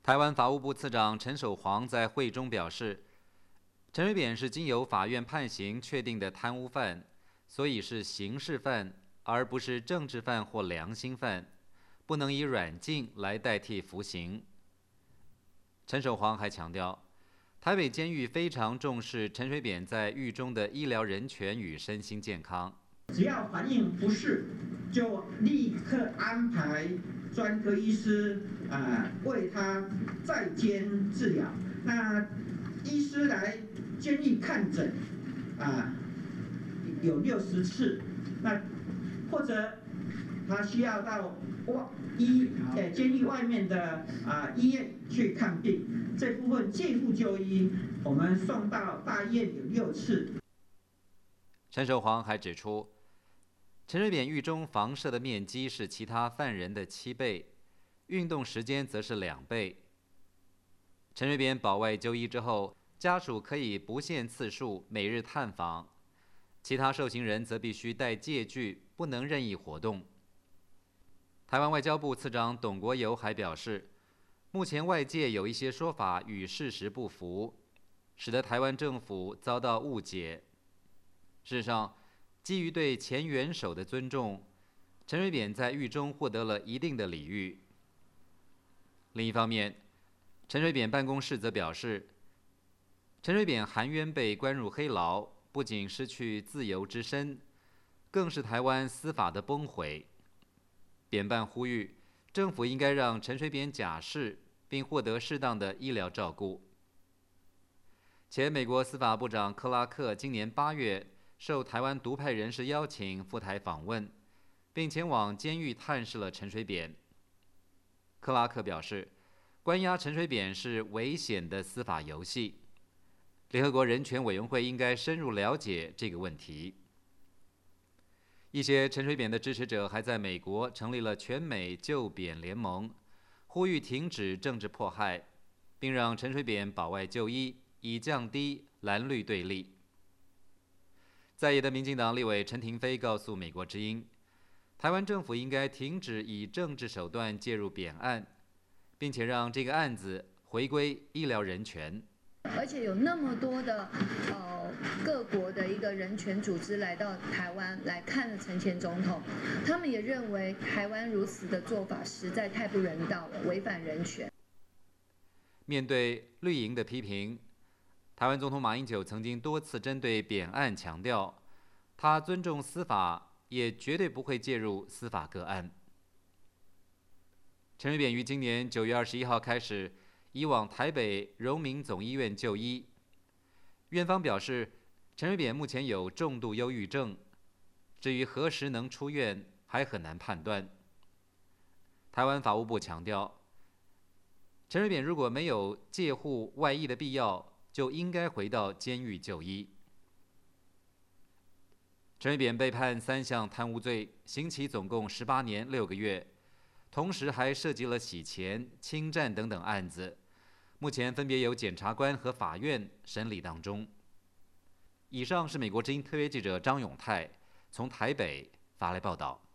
台湾法务部次长陈守煌在会中表示，陈水扁是经由法院判刑确定的贪污犯，所以是刑事犯，而不是政治犯或良心犯，不能以软禁来代替服刑。陈守煌还强调，台北监狱非常重视陈水扁在狱中的医疗人权与身心健康。 只要反应不适，就立刻安排专科医师为他再监治疗。那医师来监狱看诊有60次，那或者他需要到监狱外面的医院去看病，这部分介护就医，我们送到大医院有6次。 陈守煌还指出，陈水扁狱中房舍的面积是其他犯人的7倍，运动时间则是2倍。陈水扁保外就医之后，家属可以不限次数每日探访，其他受刑人则必须戴戒具，不能任意活动。台湾外交部次长董国猷还表示，目前外界有一些说法与事实不符，使得台湾政府遭到误解。事实上，基于对前元首的尊重，陈水扁在狱中获得了一定的礼遇。另一方面，陈水扁办公室则表示，陈水扁含冤被关入黑牢，不仅失去自由之身，更是台湾司法的崩毁。扁办呼吁，政府应该让陈水扁假释，并获得适当的医疗照顾。前美国司法部长克拉克今年8月受台湾独派人士邀请赴台访问，并前往监狱探视了陈水扁。克拉克表示，关押陈水扁是危险的司法游戏，联合国人权委员会应该深入了解这个问题。一些陈水扁的支持者还在美国成立了全美救扁联盟，呼吁停止政治迫害，并让陈水扁保外就医，以降低蓝绿对立。在野的民进党立委陈亭妃告诉美国之音，台湾政府应该停止以政治手段介入扁案，并且让这个案子回归医疗人权。 而且有那么多的各国的一个人权组织来到台湾来看了陈前总统，他们也认为台湾如此的做法实在太不人道了，违反人权。 面对绿营的批评，台湾总统马英九曾经多次针对扁案强调，他尊重司法，也绝对不会介入司法个案。陈水扁于今年9月21号开始移往台北荣民总医院就医，院方表示，陈水扁目前有重度忧郁症，至于何时能出院，还很难判断。台湾法务部强调，陈水扁如果没有戒护外溢的必要，就应该回到监狱就医。陈水扁被判3项贪污罪，刑期总共18年6个月，同时还涉及了洗钱、侵占等等案子，目前分别由检察官和法院审理当中。以上是美国之音特约记者张永泰从台北发来报道。